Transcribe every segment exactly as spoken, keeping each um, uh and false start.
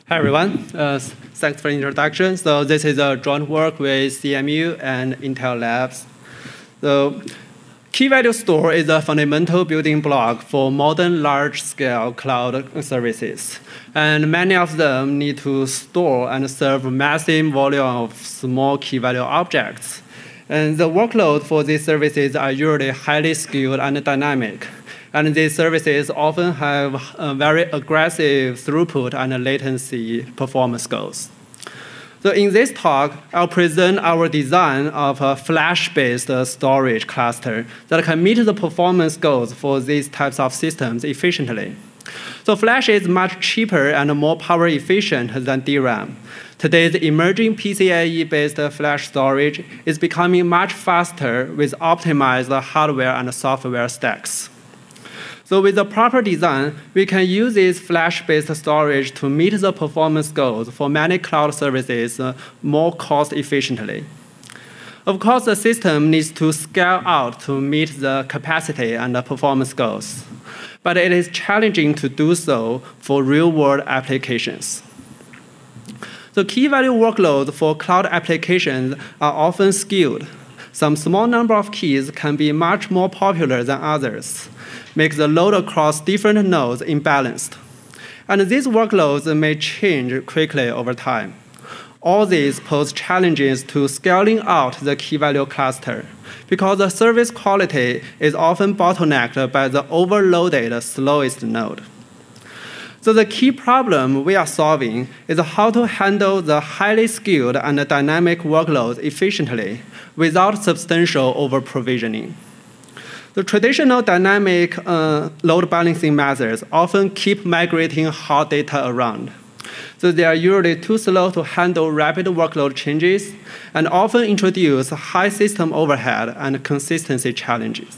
Hi, everyone. Uh, thanks for the introduction. So this is a joint work with C M U and Intel Labs. So key value store is a fundamental building block for modern large-scale cloud services. And many of them need to store and serve massive volume of small key value objects. And the workload for these services are usually highly skilled and dynamic. And these services often have a very aggressive throughput and latency performance goals. So in this talk, I'll present our design of a flash-based storage cluster that can meet the performance goals for these types of systems efficiently. So flash is much cheaper and more power efficient than D RAM. Today's emerging PCIe-based flash storage is becoming much faster with optimized hardware and software stacks. So with the proper design, we can use this flash-based storage to meet the performance goals for many cloud services uh, more cost efficiently. Of course, the system needs to scale out to meet the capacity and the performance goals. But it is challenging to do so for real-world applications. So key value workloads for cloud applications are often skewed. Some small number of keys can be much more popular than others, make the load across different nodes imbalanced. And these workloads may change quickly over time. All these pose challenges to scaling out the key value cluster because the service quality is often bottlenecked by the overloaded slowest node. So the key problem we are solving is how to handle the highly skilled and dynamic workloads efficiently without substantial over-provisioning. The traditional dynamic uh, load balancing methods often keep migrating hot data around. So they are usually too slow to handle rapid workload changes and often introduce high system overhead and consistency challenges.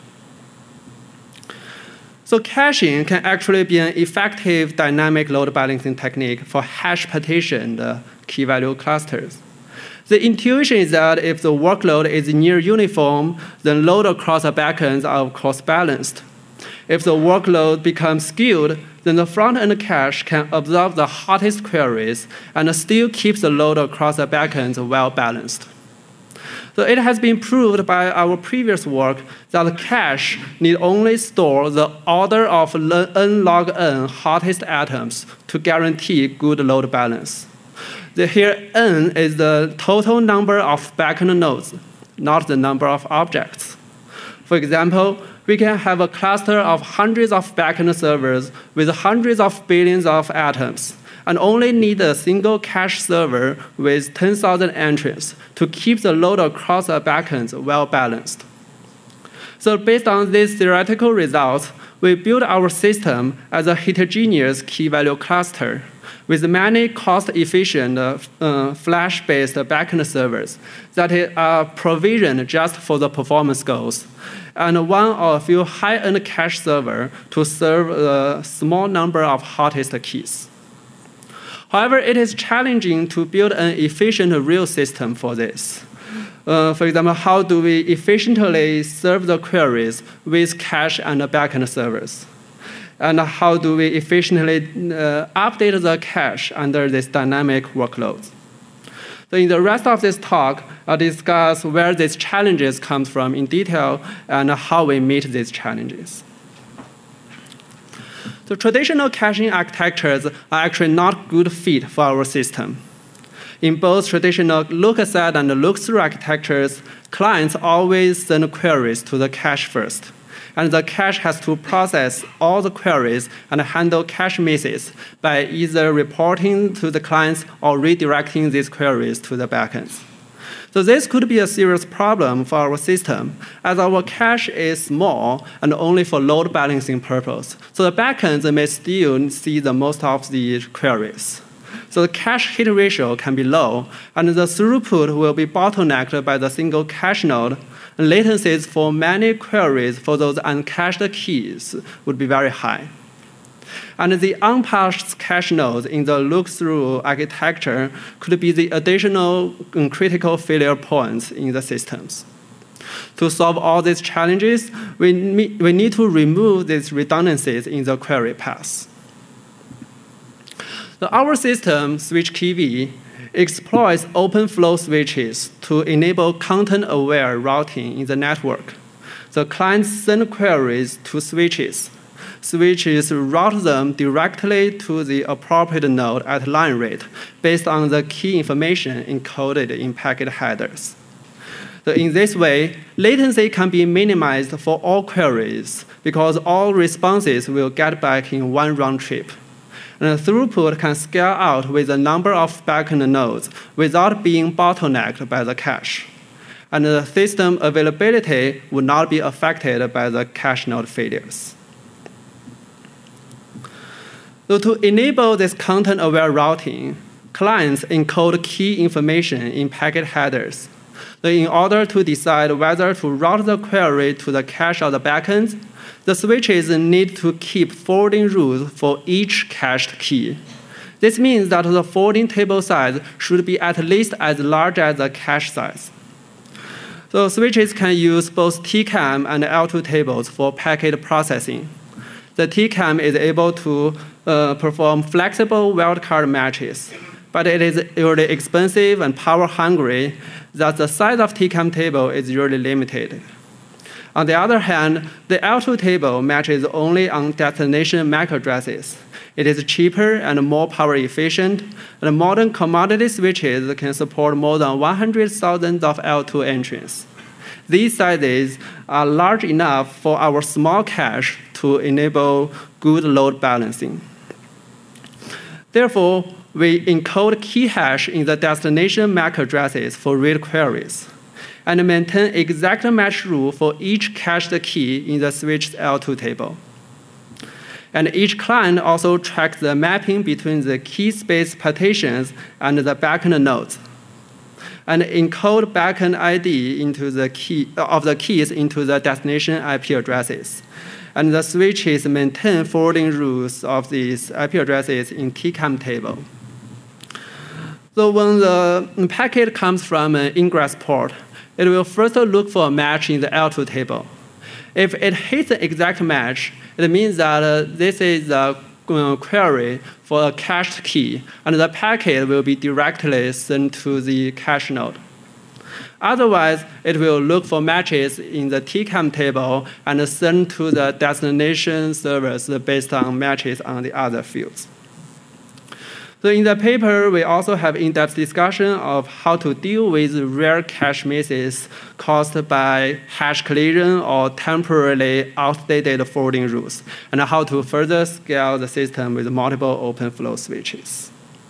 So caching can actually be an effective dynamic load balancing technique for hash partitioned key value clusters. The intuition is that if the workload is near uniform, then load across the backends are of course balanced. If the workload becomes skewed, then the front-end cache can absorb the hottest queries and still keeps the load across the backends well balanced. So it has been proved by our previous work that the cache need only store the order of n log n hottest atoms to guarantee good load balance. The here n is the total number of backend nodes, not the number of objects. For example, we can have a cluster of hundreds of backend servers with hundreds of billions of atoms, and only need a single cache server with ten thousand entries to keep the load across the backends well balanced. So based on these theoretical results, we built our system as a heterogeneous key value cluster with many cost-efficient uh, uh, flash-based backend servers that are provisioned just for the performance goals, and one or a few high-end cache servers to serve a small number of hottest keys. However, it is challenging to build an efficient real system for this. Uh, for example, how do we efficiently serve the queries with cache and backend servers? And how do we efficiently uh, update the cache under this dynamic workload? So in the rest of this talk, I'll discuss where these challenges come from in detail and how we meet these challenges. So traditional caching architectures are actually not good fit for our system. In both traditional look-aside and look-through architectures, clients always send queries to the cache first. And the cache has to process all the queries and handle cache misses by either reporting to the clients or redirecting these queries to the backends. So this could be a serious problem for our system, as our cache is small and only for load balancing purpose. So the backends may still see the most of the queries. So the cache hit ratio can be low, and the throughput will be bottlenecked by the single cache node. And latencies for many queries for those uncached keys would be very high. And the unparsed cache nodes in the look-through architecture could be the additional critical failure points in the systems. To solve all these challenges, we, we need to remove these redundancies in the query paths. So our system, SwitchKV, exploits open flow switches to enable content-aware routing in the network. The clients send queries to switches. Switches route them directly to the appropriate node at line rate based on the key information encoded in packet headers. So in this way, latency can be minimized for all queries because all responses will get back in one round trip. And the throughput can scale out with the number of backend nodes without being bottlenecked by the cache. And the system availability would not be affected by the cache node failures. So to enable this content-aware routing, clients encode key information in packet headers. So in order to decide whether to route the query to the cache or the backend, the switches need to keep forwarding rules for each cached key. This means that the forwarding table size should be at least as large as the cache size. So switches can use both T CAM and L two tables for packet processing. The T CAM is able to uh, perform flexible wildcard matches, but it is really expensive and power hungry, that the size of T CAM table is really limited. On the other hand, the L two table matches only on destination M A C addresses. It is cheaper and more power efficient, and modern commodity switches can support more than one hundred thousand of L two entries. These sizes are large enough for our small cache to enable good load balancing. Therefore, we encode key hash in the destination M A C addresses for read queries, and maintain exact match rule for each cached key in the switch's L two table. And each client also tracks the mapping between the key space partitions and the backend nodes, and encode backend I D into the key, of the keys into the destination I P addresses. And the switches maintain forwarding rules of these I P addresses in T CAM table. So when the packet comes from an ingress port, it will first look for a match in the L two table. If it hits an exact match, it means that uh, this is a uh, query for a cached key, and the packet will be directly sent to the cache node. Otherwise, it will look for matches in the T CAM table and send to the destination servers based on matches on the other fields. So in the paper, we also have in-depth discussion of how to deal with rare cache misses caused by hash collision or temporarily outdated forwarding rules, and how to further scale the system with multiple open flow switches.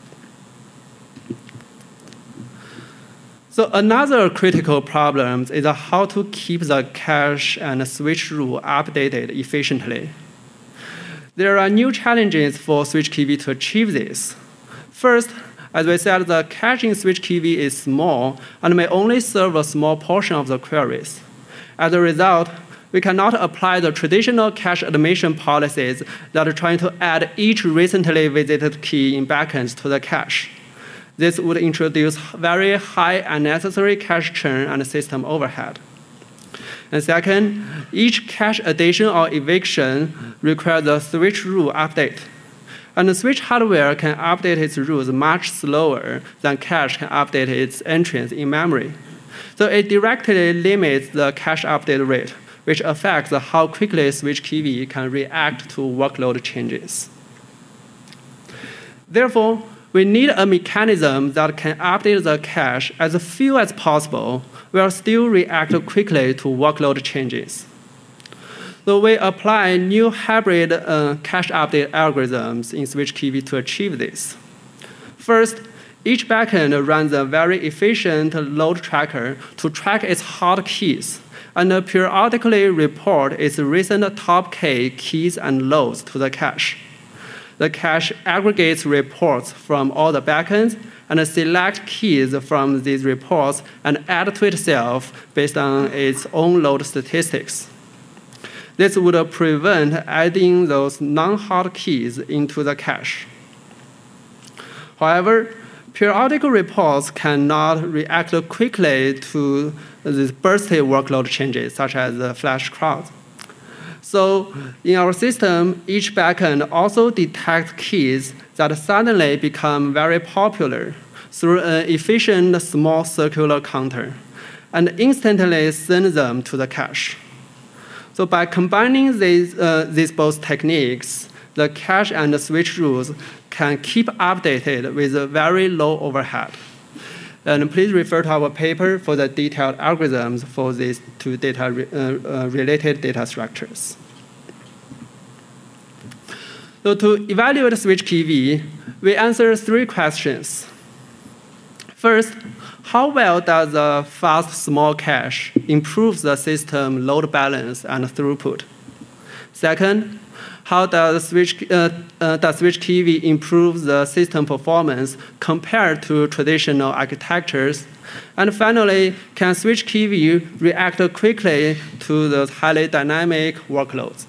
So another critical problem is how to keep the cache and switch rule updated efficiently. There are new challenges for SwitchKV to achieve this. First, as we said, the cache in SwitchKV is small and may only serve a small portion of the queries. As a result, we cannot apply the traditional cache admission policies that are trying to add each recently visited key in backends to the cache. This would introduce very high unnecessary cache churn and system overhead. And second, each cache addition or eviction requires a switch rule update. And the switch hardware can update its rules much slower than cache can update its entries in memory. So it directly limits the cache update rate, which affects how quickly SwitchKV can react to workload changes. Therefore, we need a mechanism that can update the cache as few as possible while still react quickly to workload changes. So we apply new hybrid uh, cache update algorithms in SwitchKV to achieve this. First, each backend runs a very efficient load tracker to track its hot keys and periodically report its recent top K keys and loads to the cache. The cache aggregates reports from all the backends and selects keys from these reports and add to itself based on its own load statistics. This would prevent adding those non-hot keys into the cache. However, periodic reports cannot react quickly to these bursty workload changes, such as the flash crowds. So in our system, each backend also detects keys that suddenly become very popular through an efficient small circular counter and instantly send them to the cache. So by combining these, uh, these both techniques, the cache and the switch rules can keep updated with a very low overhead. And please refer to our paper for the detailed algorithms for these two data re uh, uh, related data structures. So to evaluate switch K V, we answer three questions. First, how well does the fast small cache improve the system load balance and throughput? Second, how does switch, uh, uh, does switch K V improve the system performance compared to traditional architectures? And finally, can switch K V react quickly to those highly dynamic workloads?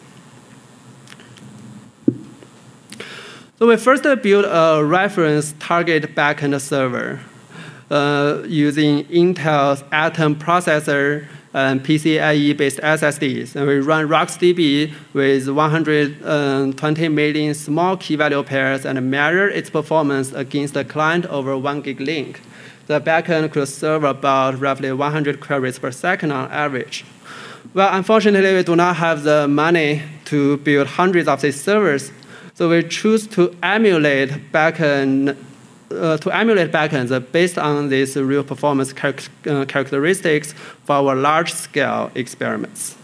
So we first built a reference target backend server uh, using Intel's Atom processor and PCIe-based S S Ds. And we run RocksDB with one hundred twenty million small key value pairs and measure its performance against the client over one gig link. The backend could serve about roughly one hundred queries per second on average. Well, unfortunately, we do not have the money to build hundreds of these servers. So we choose to emulate backend, uh, to emulate backends based on these real performance char uh, characteristics for our large-scale experiments.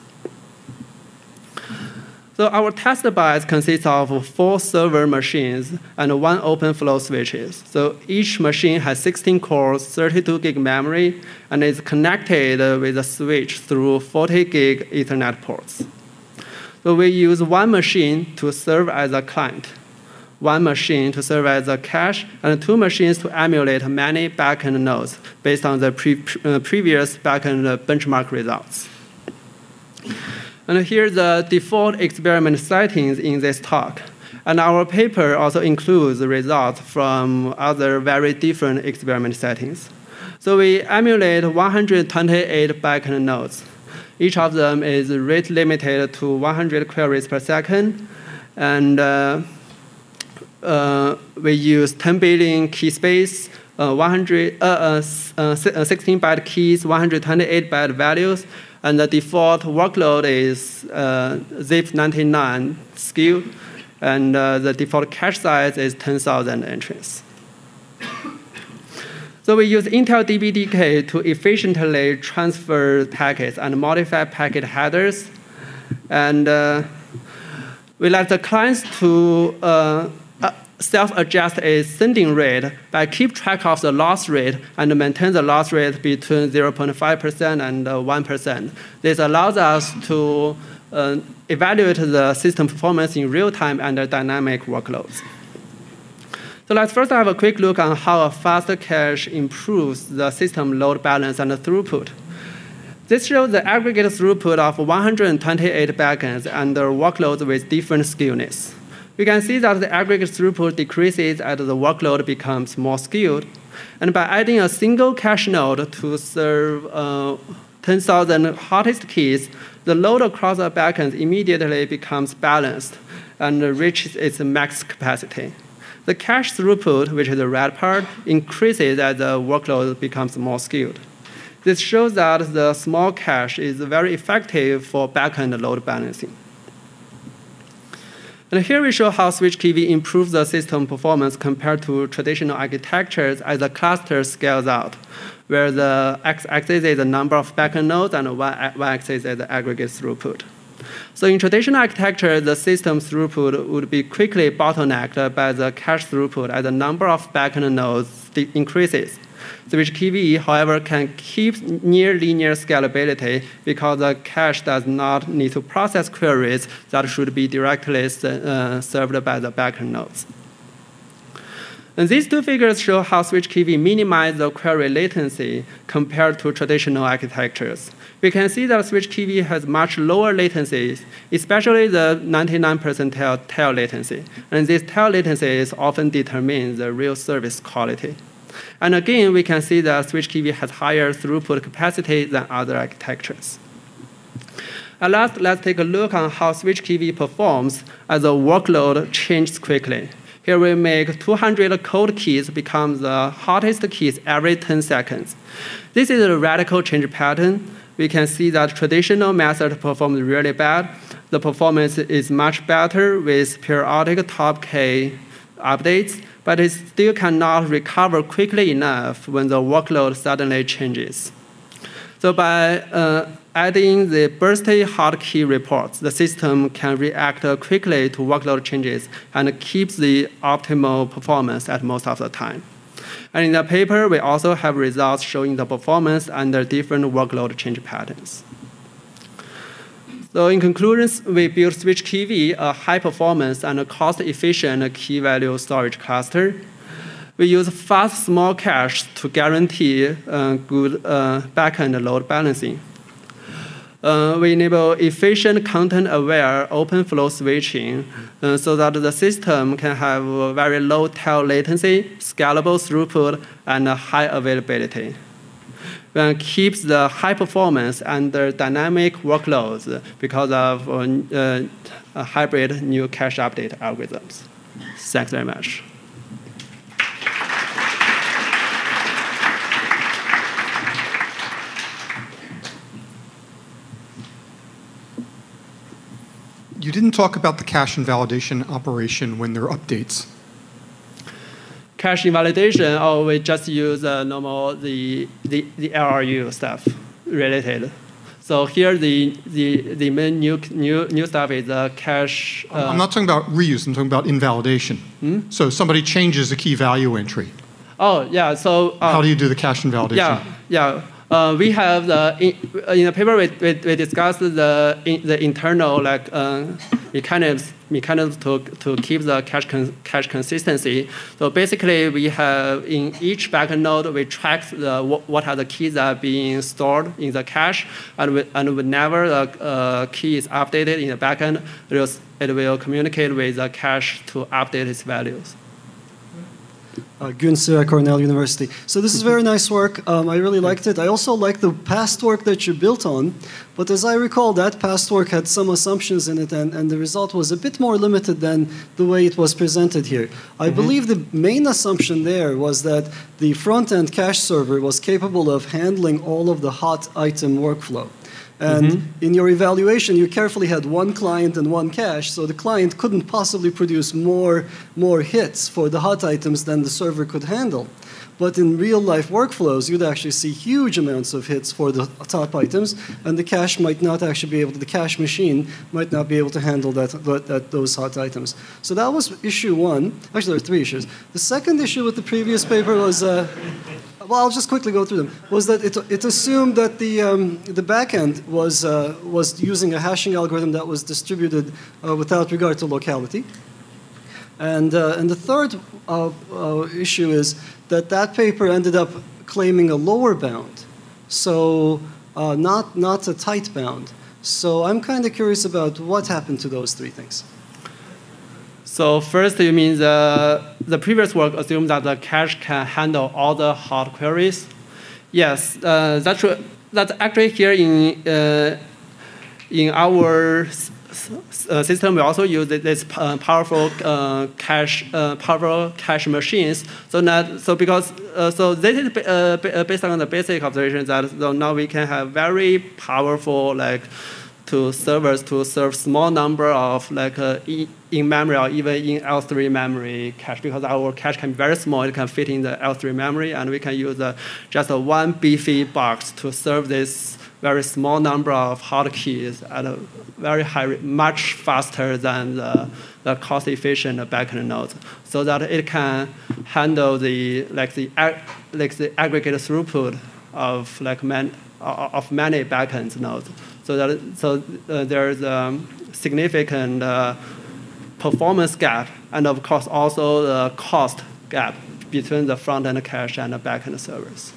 So our test bus consists of four server machines and one OpenFlow switches. So each machine has sixteen cores, thirty-two gig memory, and is connected with a switch through forty gig Ethernet ports. So we use one machine to serve as a client, one machine to serve as a cache, and two machines to emulate many backend nodes based on the pre uh, previous backend benchmark results. And here's the default experiment settings in this talk. And our paper also includes the results from other very different experiment settings. So we emulate one hundred twenty-eight backend nodes. Each of them is rate limited to one hundred queries per second. And uh, uh, we use ten billion key space, uh, one hundred, uh, uh, sixteen byte keys, one hundred twenty-eight byte values. And the default workload is uh, zip ninety-nine skew. And uh, the default cache size is ten thousand entries. So we use Intel D B D K to efficiently transfer packets and modify packet headers. And uh, we let the clients to uh, uh, self-adjust a sending rate by keep track of the loss rate and maintain the loss rate between zero point five percent and uh, one percent. This allows us to uh, evaluate the system performance in real time under dynamic workloads. So let's first have a quick look on how a fast cache improves the system load balance and the throughput. This shows the aggregate throughput of one hundred twenty-eight backends under workloads with different skewness. We can see that the aggregate throughput decreases as the workload becomes more skewed. And by adding a single cache node to serve uh, ten thousand hottest keys, the load across the backends immediately becomes balanced and reaches its max capacity. The cache throughput, which is the red part, increases as the workload becomes more skewed. This shows that the small cache is very effective for backend load balancing. And here we show how switch K V improves the system performance compared to traditional architectures as the cluster scales out, where the x-axis is the number of backend nodes and the y-axis is the aggregate throughput. So in traditional architecture, the system throughput would be quickly bottlenecked by the cache throughput as the number of backend nodes increases. Switch K V, however, can keep near linear scalability because the cache does not need to process queries that should be directly uh, served by the backend nodes. And these two figures show how switch K V minimizes the query latency compared to traditional architectures. We can see that switch K V has much lower latencies, especially the ninety-nine percentile tail latency. And this tail latency often determines the real service quality. And again, we can see that switch K V has higher throughput capacity than other architectures. And last, let's take a look on how SwitchKV performs as the workload changes quickly. Here we make two hundred cold keys become the hottest keys every ten seconds. This is a radical change pattern. We can see that traditional method performs really bad. The performance is much better with periodic top K updates, but it still cannot recover quickly enough when the workload suddenly changes. So by uh, adding the bursty hotkey reports, the system can react quickly to workload changes and keeps the optimal performance at most of the time. And in the paper, we also have results showing the performance under different workload change patterns. So in conclusion, we built SwitchKV, a high-performance and cost-efficient key-value storage cluster. We use fast small cache to guarantee uh, good uh, backend load balancing. Uh, we enable efficient content-aware open flow switching uh, so that the system can have very low tail latency, scalable throughput, and high availability. And keeps the high performance under dynamic workloads because of uh, uh, hybrid new cache update algorithms. Thanks very much. You didn't talk about the cache invalidation operation when there are updates. Cache invalidation, oh, we just use uh, normal the, the the L R U stuff related. So here the the the main new new new stuff is the cache. Uh, I'm not talking about reuse. I'm talking about invalidation. Hmm? So somebody changes a key value entry. Oh yeah. So uh, how do you do the cache invalidation? Yeah, yeah. Uh, we have the in, in the paper we, we, we discussed the in, the internal like uh, mechanisms mechanisms to to keep the cache con, cache consistency. So basically, we have in each backend node we track the what are the keys that are being stored in the cache, and we, and whenever the uh, key is updated in the backend, it will, it will communicate with the cache to update its values. Uh, Günzer at Cornell University. So this is very nice work. Um, I really liked it. I also like the past work that you built on. But as I recall, that past work had some assumptions in it, and, and the result was a bit more limited than the way it was presented here. I mm-hmm. believe the main assumption there was that the front-end cache server was capable of handling all of the hot item workflow. And mm-hmm. in your evaluation, you carefully had one client and one cache, so the client couldn't possibly produce more, more hits for the hot items than the server could handle. But in real-life workflows, you'd actually see huge amounts of hits for the top items, and the cache might not actually be able to, the cache machine might not be able to handle that, that, those hot items. So that was issue one. Actually, there are three issues. The second issue with the previous paper was, uh, well, I'll just quickly go through them, was that it, it assumed that the, um, the backend was, uh, was using a hashing algorithm that was distributed uh, without regard to locality. And, uh, and the third uh, uh, issue is that that paper ended up claiming a lower bound, so uh, not, not a tight bound. So I'm kind of curious about what happened to those three things. So first, you mean the, the previous work assumed that the cache can handle all the hot queries? Yes, uh, that's, that's actually here in, uh, in our Uh, system. We also use this uh, powerful uh, cache, uh, powerful cache machines. So that, so because, uh, so this is uh, based on the basic observation that so now we can have very powerful like to servers to serve small number of like uh, in memory or even in L three memory cache, because our cache can be very small. It can fit in the L three memory, and we can use uh, just a one beefy box to serve this very small number of hotkeys at a very high rate, much faster than the, the cost-efficient backend nodes, so that it can handle the like the like the aggregate throughput of like man, of many backend nodes. So that so uh, there is a significant uh, performance gap, and of course also the cost gap between the front-end cache and the backend servers.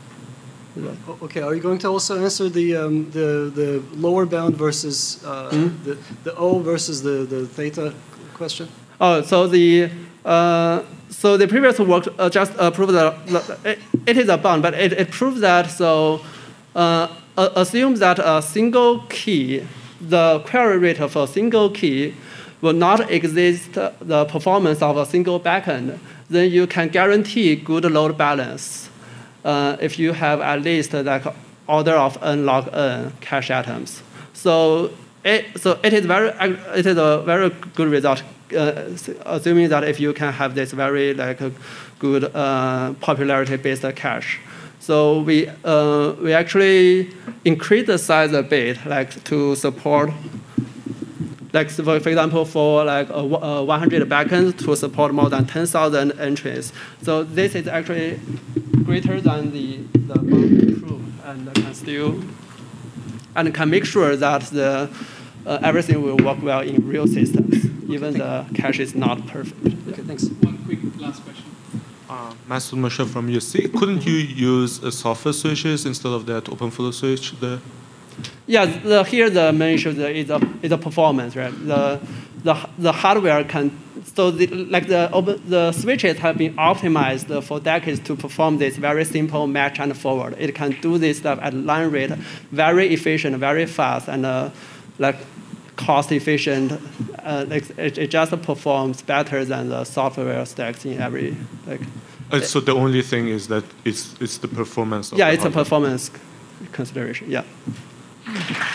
Okay, are you going to also answer the um, the the lower bound versus uh, mm-hmm. the the O versus the the theta question? Oh, so the uh, so the previous work uh, just uh, proved that it, it is a bound, but it, it proves that so uh, assumes that a single key the query rate of a single key will not exist the performance of a single backend, then you can guarantee good load balance uh, if you have at least like order of n log n cache atoms. So it, so it is very it is a very good result, uh, assuming that if you can have this very like a good uh, popularity-based cache. So we uh, we actually increase the size a bit, like to support. Like for example, for like a, a one hundred backends to support more than ten thousand entries. So this is actually greater than the the boundary proof, and can still and can make sure that the uh, everything will work well in real systems, even the cache is not perfect. Okay, thanks. One quick last question. Uh, Masoud Moshe from U S C. Couldn't you use uh, software switches instead of that OpenFlow switch there? Yeah, the, here the main issue is a, is a performance, right? The, the, the hardware can, so the, like the, the switches have been optimized for decades to perform this very simple match and forward. It can do this stuff at line rate, very efficient, very fast, and uh, like cost efficient. Uh, it, it just performs better than the software stacks in every, like. Uh, so the only thing is that it's, it's the performance of Yeah, the it's hardware. a performance consideration, yeah.